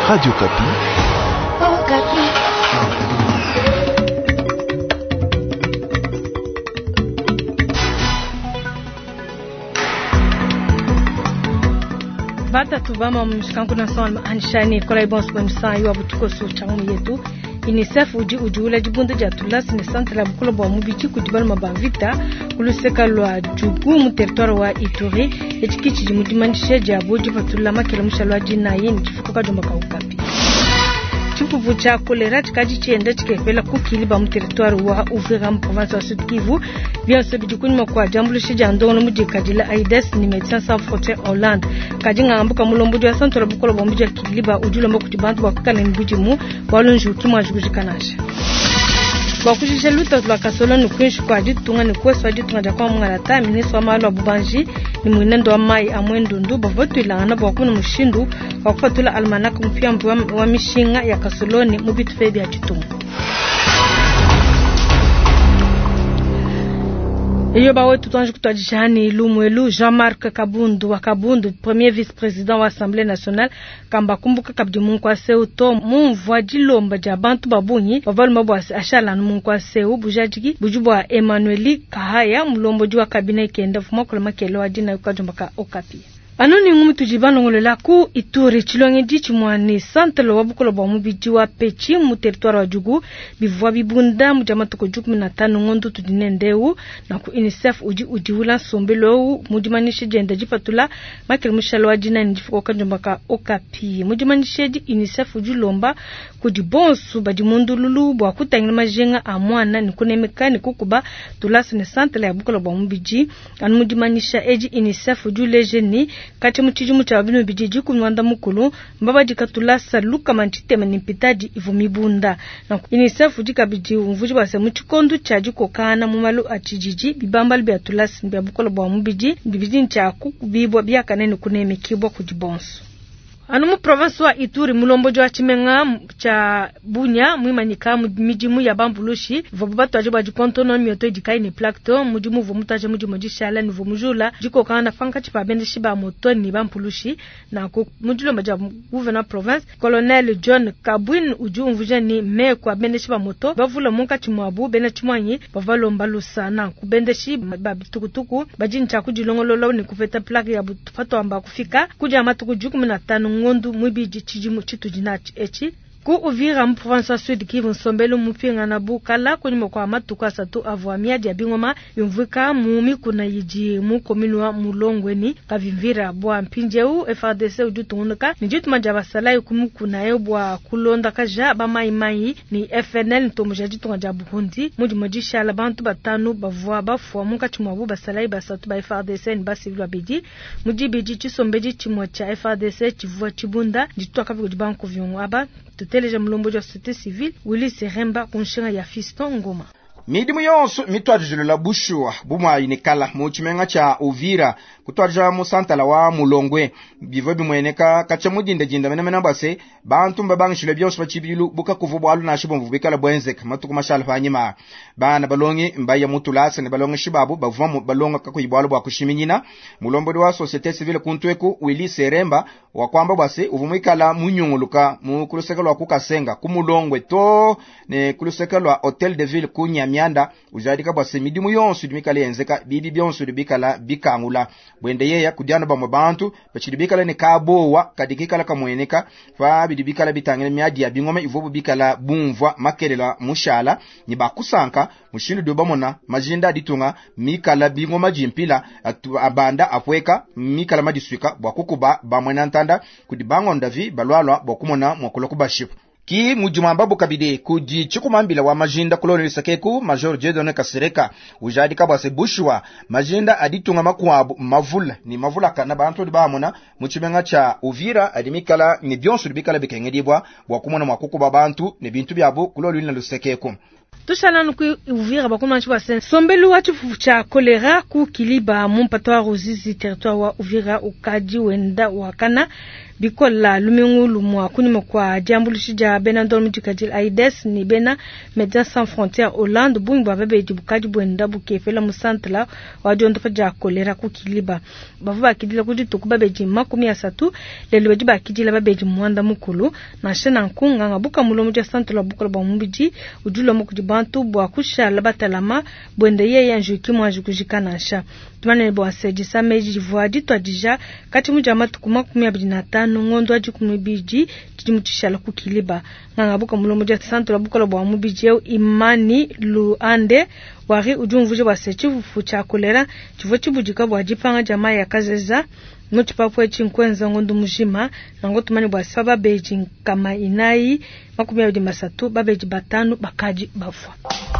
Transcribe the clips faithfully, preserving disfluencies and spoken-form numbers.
Radio Kapi. Oh, Kapi. Bata tubama mshikangu na sawa anshani kola ibons bonsa yo abutuko so changu yetu UNICEF uji ujula jibunda jatula sine centre la bukola ba mubiti kudibal mabavita kuluseka lwa jugu mu territoire wa Ituri echikichi jimudimandishe jabo jibatula makela mushalwa jina yini chifuka jomba ka Okapi Chimpuvu cha kolera chikaji chienda chikepela kukili ba mu territoire wa Uvira mu province wa Sud Kivu bien se bijukunyuma kwa jambulo shija ndongo mujikadila Aides ni Médecins Sans Frontières Hollande kajinga ambuka mulombudu ya centre la bukola ba mubiti kiliba ujula mbakuti wa kukala mbujimu walunju kimwa jukujikanasha bakujije luta la kasolo nukwinshi kwa jitunga ni kweswa jitunga jakwa mwanata ministre wa malo abubanji ni mwinendo wa mai amwendundu bavotu ilana bakuna mushindu wakufatula almanaka mfyambu wa, wa mishinga ya kasoloni mubitu febi ya jitunga Iyo bawe tutanji kutajishani Lumwelu Jean-Marc Kabundu wa Kabundu premier vice-président wa Assemblée nationale kamba kumbuka kabdi munkwa seu to mumvwa jilomba ja bantu babunyi bavalu mabwasi ashala munkwa seu bujajigi bujubwa Emmanueli Kahaya mulombo jwa kabine kenda fuma kola makelo adina yukajomba ka Okapi Anoni ngumu tujibano ngolela ku Ituri chilonge dichi mwani santelo wabukola ba mubiji wa pechi mu territoire wa Jugu bivwa bibunda mu jama toko juku na tano ngondu tudinendeu na ku UNICEF uji ujiwula sombelo mujimanishe jenda jipatula makil mushalo wa jina njifuko kanjomba ka Okapi mujimanishe di UNICEF ujulomba kujibonsu bajimundu lulu bwa kutangina majenga amwana nikunemeka nikukuba tulasi ne santelo ya bukola ba mubiji anu mujimanisha eji UNICEF ujulejeni kati mchijumu cha wabinu bijiji kumwanda mukulu mbaba jikatula saluka manchite manimpitaji ivumibunda na UNICEF jika biji umvuji base mchikondu cha jiko kana mumalu achijiji bibamba libi atulasi mbya bukola bwa mbiji bibiji ncha kukubibwa biyaka nene kuneme kibwa kujibonsu Anu mu province wa Ituri mulombo jwa chimenga cha Bunya mwimanyika mijimu ya Bambulushi vobaba ajiba jikontono mioto jikai ni plakto mujimu vomutaje mujimu jishala ni vomujula jiko kana fanka chipa bende shiba moto ni Bambulushi na ku mujulo maja gouverneur province colonel John Kabwin uju mvuje ni me kwa bende shiba moto bavula munka chimwabu bene chimwanyi bavalo mbalusa na ku bende shiba babitukutuku bajincha kujilongololo ni kufeta plak ya bufato amba kufika kuja matuku juku na tano ngondu mwibiji chijimu chitu jinachi echi ku Uvira mu province wa Sud Kivu nsombelo mupinga na bukala kunyuma kwa matuka satu avwamia dia bingoma yumvika mumi kuna yiji mu kominu wa Mulongweni kavimvira bwa mpinjeu F R D C ujutungunuka nijitu majaba salai kumukuna yobwa kulonda kaja ba mai mai ni F N L ntomuja jitunga jabu hundi muji mojisha la bantu batanu bavwa bafwa muka chumwabu basalai basatu ba F R D C ni basi vilwa biji muji biji chisombeji chimwa cha F R D C chivwa chibunda jitu akavi kujibanku vyungu aba tuteleje mulombo jwa société civile Willy Seremba kunshinga ya Fiston Ngoma Midimu yonsu mitwajulu la bushua bumwa inikala muchimenga cha Uvira kutwaja mu santala wa Mulongwe bivo bimweneka kacha mudinde jinda mena mena base bantu mbabangishile byonsu bachibilu buka kuvubwa alu na shibomvu bikala bwenzek matuku mashala fanyima bana balongi mbaya mutulasa ne balongi shibabu bavuma balonga kakuyibwalo bwa kushiminyina mulombo wa société civile kuntweku Willy Seremba wakwamba base uvumikala munyunguluka mu kulusekelwa kukasenga kumulongwe to ne kulusekelwa hotel de ville kunya mianda ujadika bwase midimu yonsu dimikala yenzeka bibi byonsu bikala bikangula bwende yeya kudyana bamwe bantu bachidibikala ne kabowa kadikikala kamweneka fa bidibikala bitangene myadi ya bingoma ivubu bikala bumvwa makelela mushala ni bakusanka mushindu dobamona majinda ditunga mikala bingoma jimpila abanda apweka mikala madiswika bwakukuba bamwena ntanda kudibango ndavi balwalwa bokumona mwakulo kubashipu ki mujumambabu kabide kuji chikumambila wa majinda koloni sakeku Major Jedone Kasereka ujadi kabase bushwa majinda aditunga makwabu mavula ni mavula kana bantu dibamona muchimenga cha Uvira adimikala ni byonsu dibikala bikengedibwa bwakumona mwakuku babantu ne bintu byabo koloni na lusekeku Tushala nuku Uvira bakuma nchiwa sen sombelu wachifu cha kolera ku kiliba mumpato wa Ruzizi territoire wa Uvira ukaji wenda wakana bikola lumingulu mwa kunyuma kwa jambulushi ja bena ndol mujikajil aides ni bena Médecins Sans Frontières Hollande bungu babeji bukaji bwenda bukefela musantla wajondo faja kolera ku kiliba bavu bakidila kuti tukubabeji makumi asatu lelo beji bakidila babeji mwanda mukulu na shena nkunga ngabuka mulomo ja santla bukola ba mumbiji ujulo mu kujibantu bwa kushala batalama bwende ye yanjuki mwaji kujikanasha tumane bo aseji sameji voadi to dija kati muja matuku makumi abiri na tano ngondo aji kumibiji timutishala ku kiliba ngabuka mulomo ja santla bukola ba mumbiji imani luande wari ujumvuje wasechi fucha kolera chivo chibujika bwajipanga jamaa ya kazeza muchipapwe chinkwenza ngondo mujima nango tumani bwasa babeji kama inai makumi abiri masatu babeji batanu bakaji bafwa.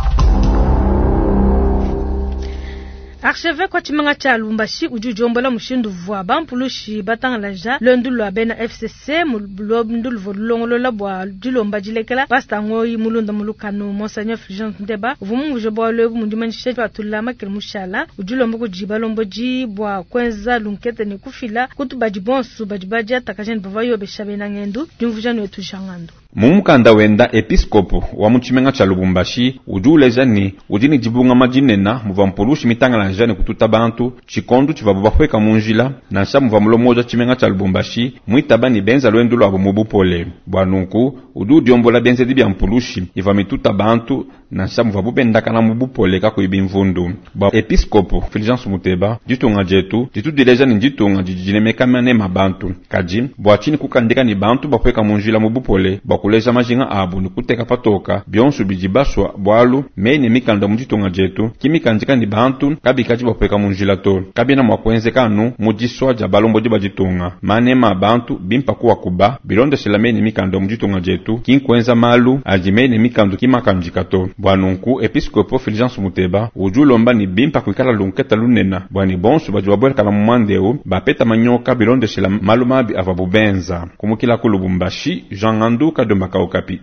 Archevêque kwa chimanga cha Lubumbashi ujujombola mushindu vwa bampulushi batangalaja lendulu abena F C C mulobndulu volongolola bwa dilomba jilekela bastango imulunda mulukanu Monseigneur Fulgence Ndeba vumu ujobo lebu mundimanishe batula makil mushala ujulombo kujiba lomboji bwa kwenza lunkete ni kufila kutubaji bonsu bajibaji atakajeni bavayo beshabena ngendu jumvujani wetu jangando Mumukanda wenda episkopo wa muchimenga cha Lubumbashi ujule jani ujini jibunga majinena muvampulushi mitanga la jani kututa bantu chikondu chivabuba kweka munjila na sha muvamulo moja chimenga cha Lubumbashi muitabani benza lwendulo abo mubupole bwanunku udu diombola benze dibya mpulushi iva mituta bantu na sha muvabubenda kana mubupole kako ibimvundu ba episkopo Fulgence Muteba ditunga jetu ditu dileja ni ditunga dijinemeka mane mabantu kaji bwachini kukandika ni bantu bakweka munjila mubupole kuleza majinga abu nikuteka patoka byonsu bijibaswa bwalu mene mikanda mujitunga jetu kimikanjika ni bantu kabikaji bapeka munjila to kabina mwakwenze kanu mujiswa jabalombo jibajitunga manema bantu bimpa kuwa kuba bilonde shilamene mikanda mujitunga jetu kinkwenza malu ajimene mikando kimakanjika to bwanunku episkopo Fulgence Muteba ujulomba ni bimpa kuikala lunketa lunena bwani bonsu bajibabwela kala mumandeu bapeta manyoka bilonde shila malu mabi avabubenza kumukila ku Lubumbashi Jean Nganduka Mbaka Okapi.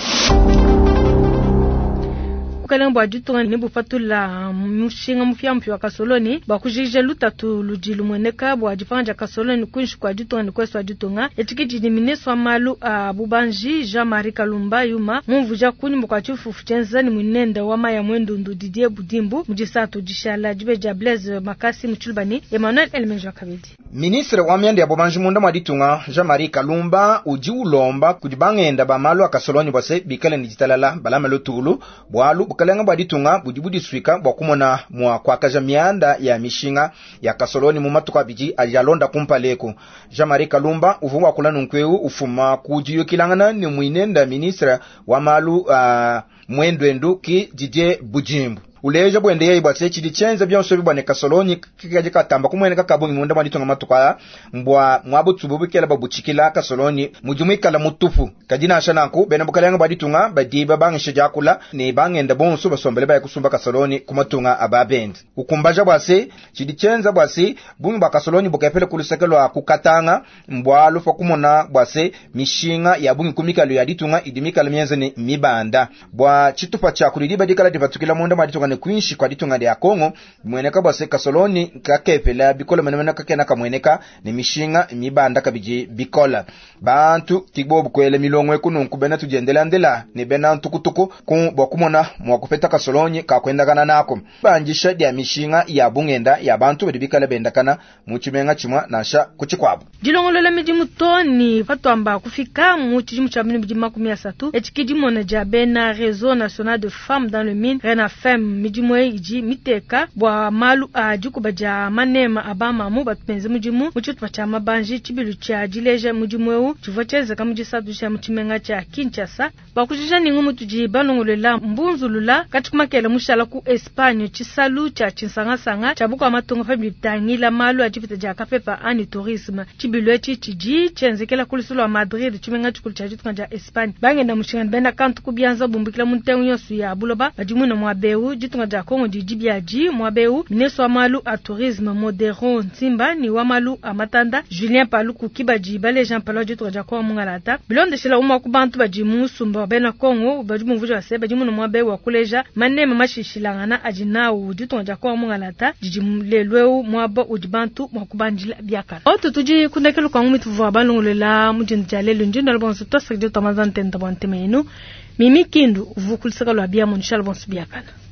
Kalembo ajutunga ni bufatula mushinga mufyampi wa Kasoloni bakujije lutatu lujilu mweneka bwa ajipanja Kasoloni kunshi kwa ajutunga ni kweso ajutunga etikiji ni mineswa malu a bubanji Jean-Marie Kalumba yuma mumvuja kuni mkwachufu fuchenza ni mwenenda wama ya mwendo ndu Didier Budimbu mujisatu jishala jibeja Blaise Makasi mchulbani Emmanuel Elmenjo Kabedi. Ministre wa miende ya bubanji munda maditunga Jean-Marie Kalumba uji ulomba kujibangenda ba malu a Kasoloni bwase bikale nijitalala balama lotulu bwalu kalenga baditunga bujibudi swika bakumona mwa kwa kaja mianda ya mishinga ya Kasoloni mu matuka biji ajalonda kumpaleko Jean-Marie Kalumba uvumwa kulanu nkweu ufuma kujiyo kilangana ni mwinenda ministre wa malu uh, mwendwendu ki Didier Budimbu uleja bwende yeye bwatse chidi chenza byonso bibane Kasoloni kikaje katamba kumwene kakabongi munda maditunga matuka mbwa mwabutsububu babuchikila Kasoloni mujumikala mutufu kajina ashananku bena bukalanga baditunga badiba bangisha jakula ne bangenda bonso basombele baye kusumba Kasoloni kumatunga ababend ukumbaja bwase chidi chenza bwase bungi ba Kasoloni bukapele kulisekelo kukatanga mbwa lufa kumona bwase mishinga ya bungi kumikalo ya ditunga idimikala mienze ni mibanda bwa chitupa cha kulidiba dikala divatukila munda maditunga kwinshi kwa ditunga ya Kongo mweneka bwase Kasoloni kakepela bikola menemena kakena kamweneka ni mishinga mibanda kabiji bikola bantu kibobu kwele milongwe kununku bena tujendela ndela ni bena ntukutuku ku bokumona mwakupeta Kasoloni kakwenda kana nako banjisha dia mishinga ya bungenda ya bantu bedibikala bendakana muchimenga chimwa nasha kuchikwabo dilongolola miji mutoni fatwamba kufika muchi muchamini miji makumi asatu echikidi mona jabena Réseau National de Femmes dans le Mine Renafem mijimwe iji miteka bwa malu ajuku baja manema abama mu batpenze mujimu muchutwa cha mabanji chibilu cha jileje mujimweu chivacheze kamujisadu cha muchimenga cha Kinshasa bakujija ningu mutuji banongolela mbunzulula katukumakela mushala ku Espagne chisalu cha chinsanga sanga chabuko amatongo fa bitangila malu ajipita ja kapepa ani tourisme chibilu echi chiji chenzekela kulisulo Madrid chimenga chikulu cha jitukanja Espagne bangenda mushinga benda kantu kubyanza bumbikila muntengu yosu ya buloba bajimuna mwabeu ditonga ja Kongo di Jibiaji mwabeu mineso amalu a tourisme modéron Nsimba ni wamalu a Matanda Julien Paluku Kibaji bale Jean Palu ditonga ja Kongo mungalata bilonde shela umwa kubantu baji musumba bena Kongo baji mvujo ase baji muno mwabeu wa kuleja manema mashishilangana ajinawu ditonga ja Kongo mungalata jiji lelweu mwaba ujibantu mwakubanjila biakala oto tuji kundekelo kwa ngumi tuvu abalungulela mujindi jalelu njindo albonsu tosa kidi tamazan tenta bontemenu Mimi Kindu vukulisaka lwa bia monishal bonsu biakala.